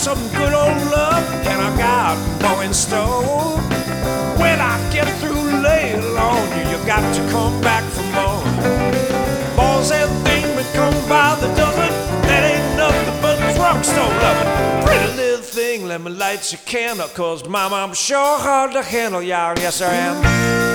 some good old love, and I got more in store. When I get through laying on you, you got to come back for more. Balls and things that come by the dozen, that ain't nothing but drugstore loving. Pretty little thing, let me light your candle, 'cause mama, I'm sure hard to handle, y'all. Yes, I am.